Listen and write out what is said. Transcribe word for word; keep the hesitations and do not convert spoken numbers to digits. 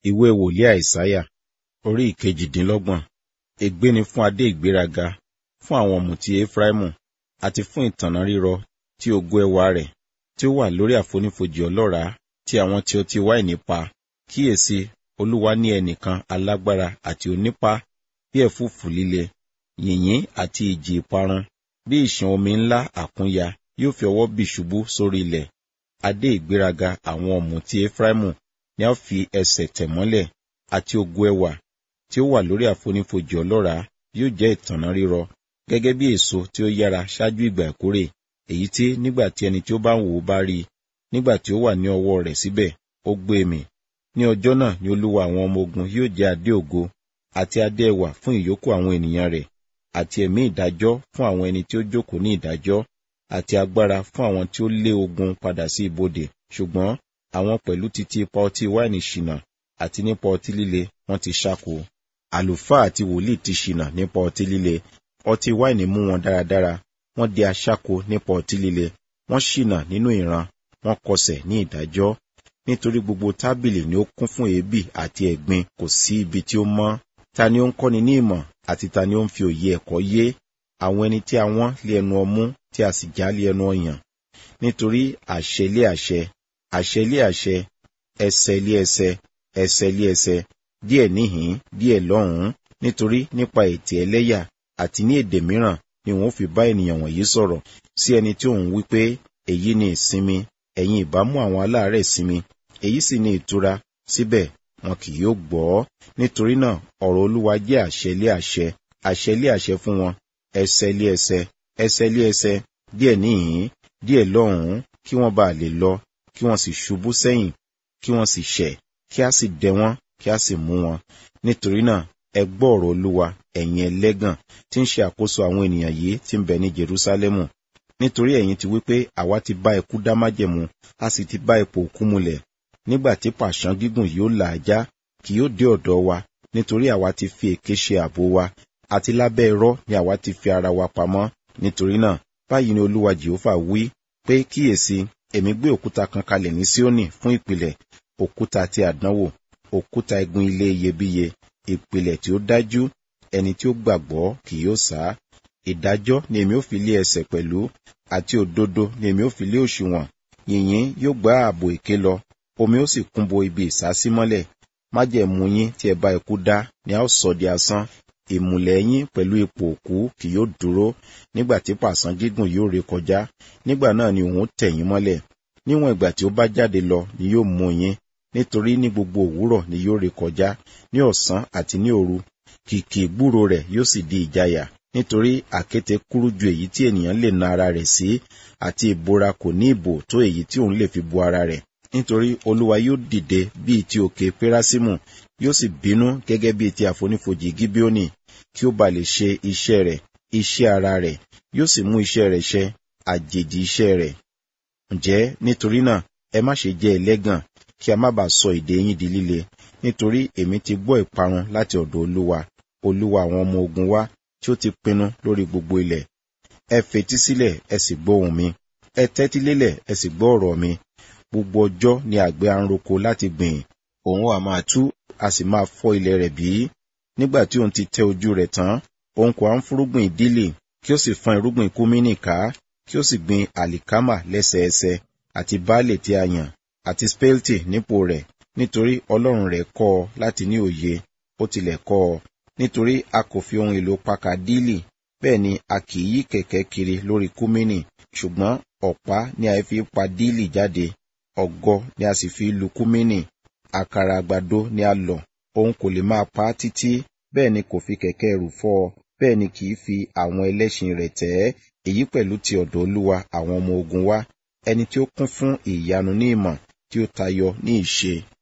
Ìwé wòlíì Àìsáyà, orí ìkejìdínlọ́gbọ̀n. Ègbé ni fún adé ìgbéraga, fún àwọn ọ̀mùtí Efraimu, àti fún ìtànná rírọ tí ògo ẹwà rẹ̀, tí ó wà lórí àfonífojì ọlọ́ràá tí àwọn tí ọtí wáìnì pa. Kíyèsí, Olúwa ní ẹnìkan alágbára àti onípá, bí ẹ̀fúùfù líle, yìnyín àti ìjì ìparun, bí ìṣàn omi ńlá àkúnya, yóò fi ọwọ́ bì ṣubú sórí ilẹ̀. Adé ìgbéraga àwọn ọ̀mùtí Efraimu ni a fi ẹsẹ̀ tẹ̀ mọ́lẹ̀, àti ògo ẹwà tí ó wà lórí àfonífojì ọlọ́ràá yóò jẹ́ ìtànná rírọ, gẹ́gẹ́ bí èso tí ó yára ṣáájú ìgbà ìkórè, èyí tí nígbà tí ẹni tí ó bá ń wò ó bá rí i, nígbà tí ó wà ní ọwọ́ rẹ̀ síbẹ̀, ó gbé mì. Ní ọjọ́ náà ni Olúwa àwọn ọmọ ogun yóò jẹ́ adé ògo, àti adé ẹwà fún ìyókù àwọn ènìyàn rẹ̀, àti ẹ̀mí ìdájọ́ fún àwọn ẹni tí ó jókòó ní ìdájọ́, àti agbára fún àwọn tí ó lé ogun padà sí ibodè. Ṣùgbọ́n àwọn pẹ̀lú títí ipa ọtí wáìnì ṣìnà, àti nípa ọtí líle wọ́n ti ṣáko. Àlùfáà àti wòlíì ti ṣìnà nípa ọtí líle, ọtí wáìnì mú wọn dáradára, wọ́n di aṣáko nípa ọtí líle, wọ́n ṣìnà nínú ìran, wọ́n kọsẹ̀ ní ìdájọ́. Nítorí gbogbo tábìlì ni ó kún fún èébì àti ẹ̀gbin, kò sí ibi tí ó mọ́. Ta ni ó ń kọ́ni ní ìmọ̀, àti ta ni ó ń fi òye ẹ̀kọ́ yé? Àwọn ẹni tí a wọ́n lé ẹnu ọmú, tí a sì já lé ẹnu ọyàn. Nítorí àṣẹ lé àṣẹ, àṣẹ lé àṣẹ, ẹsẹ̀ lé ẹsẹ̀, ẹsẹ̀ lé ẹsẹ̀, díẹ̀ níhìn, díẹ̀ lọ́hùn-ún. Nítorí nípa ètè ẹlẹ́yà àti ní èdè mìíràn ni wọ́n fi bá ènìyàn wọ̀nyí sọ̀rọ̀. Sí ẹni tí òun wí pé, èyí ni ìsinmi, ẹ̀yin ìbá mú àwọn aláàárẹ̀ sinmi, èyí sì ni ìtura, síbẹ̀ wọn kì yóò gbọ́. Nítorí náà ọ̀rọ̀ Olúwa jẹ́ àṣẹ lé àṣẹ, àṣẹ lé àṣẹ fún wọn, ẹsẹ̀ lé ẹsẹ̀, ẹsẹ̀ lé ẹsẹ̀, díẹ̀ níhìn, díẹ̀ lọ́hùn-ún, kí wọ́n bá lè lọ, kí wọ́n sì ṣubú sẹ́yìn, kí wọ́n sì ṣẹ̀, kí a sì dẹ wọ́n, kí a sì mú wọn. Nítorí náà ẹ gbọ́ ọ̀rọ̀ Olúwa, ẹ̀yin ẹlẹ́gàn tí ń ṣe àkóso àwọn ènìyàn yìí tí ń bẹ ní Jerúsálẹ́mù. Nítorí ẹ̀yin ti wí pé àwa ti bá ikú dá májẹ̀mú, a sì ti bá ipò òkú mulẹ̀. Nígbà tí pàṣán gígùn yóò là á já, kì yóò dé ọ̀dọ̀ wa, nítorí àwa ti fi èké ṣe ààbò wa, àti lábẹ́ irọ́ ni àwa ti fi ara wa pamọ́. Nítorí náà báyìí ni Olúwa Jèhófà wí pé, kíyèsí, èmi gbé òkúta kan kalẹ̀ ní Síónì fún ìpìlẹ̀, òkúta ti àdánwò, òkúta igun ilé iyebíye, ìpìlẹ̀ tí ó dájú, ẹni tí ó gbàgbọ́ kì yóò sá. Ìdájọ́ ni èmi ó fi lé ẹsẹ̀ pẹ̀lú, àti òdodo ni èmi ó fi lé òṣùwọ̀n. Yìnyín yóò gbá ààbò èké lọ, omi ó sì kún bo ibi ìsásímọ́lẹ̀. Májẹ̀mú yín tí ẹ bá ikú dá ni a ó sọ di asán. Ìmùlẹ̀ yín pẹ̀lú ipò òkú kì yóò dúró. Nígbà tí pàṣán gígùn yóò ré kọjá, nígbà náà ni òun tẹ̀ yín mọ́lẹ̀. Níwọ̀n ìgbà tí ó bá jáde lọ ni yóò mú yín, nítorí ní gbogbo òwúrọ̀ ni yóò ré kọjá, ní ọ̀sán àti ní òru. Kìkì ìgbúrò rẹ̀ yóò sì di ìjayà, nítorí àkéte kúrú ju èyí tí ènìyàn lè na ara rẹ̀ sí, àti ìbora kò ní ìbò tó èyí tí òun lè fi bo ara rẹ̀. Nítorí Olúwa yóò dìde bíi ti òkè Pérásímù, yóò sì bínú gẹ́gẹ́ bíi ti àfonífojì Gíbíónì, kí ó ba lè ṣe iṣẹ́ rẹ̀, iṣẹ́ ara rẹ̀, yóò sì mú iṣẹ́ rẹ̀ ṣẹ, àjèjì iṣẹ́ rẹ̀. Ǹjẹ́ nítorí náà ẹ má ṣe jẹ́ ẹlẹ́gàn, kí a má bàa sọ ìdè yín di líle, nítorí èmi ti gbọ́ ìparun láti ọ̀dọ̀ Olúwa, Olúwa àwọn ọmọ ogun wá, tí ó ti pinnu lórí gbogbo ilẹ̀. Ẹ fetí sílẹ̀, ẹ sì gbọ́ ohùn mi, ẹ tẹ́tí lélẹ̀, ẹ sì gbọ́ ọ̀rọ̀ mi. Gbogbo ọjọ́ ni àgbẹ̀ à ń roko láti gbìn, òun á máa tú, a sì máa fọ́ ilẹ̀ rẹ̀ bí? Nígbà tí òun ti tẹ ojú rẹ̀ tán, òun kò á ń fúrúgbìn dílì, kí ó sì fọ́n irúgbìn kúmínì ká, kí ó sì gbin àlìkámà lẹ́sẹẹsẹ, àti báálì tí a yàn, àti spelti nípò rẹ̀, nítorí Ọlọ́run rẹ̀ kọ́ ọ láti ní òye, ó tilẹ̀ kọ́ ọ. Nítorí a kò fi ohun èlò pakà dílì, bẹ́ẹ̀ ni a kì í yí kẹ̀kẹ́ kiri lórí kúmínì, ṣùgbọ́n ọ̀pá ni a fi pa dílì jáde, ọ̀gọ ni a sì fi lu kúmínì. Àkàrà àgbàdo ni a lọ̀, òun kò lè máa pa á títí, bẹ́ẹ̀ ni kò fi kẹ̀kẹ́ ẹrù fọ́ ọ, bẹ́ẹ̀ ni kì í fi àwọn ẹlẹ́ṣin rẹ̀ tẹ̀ ẹ́. Èyí pẹ̀lú ti ọ̀dọ̀ Olúwa àwọn ọmọ ogun wá, ẹni tí ó kún fún ìyanu ní ìmọ̀, tí ó tayọ ní ìṣe.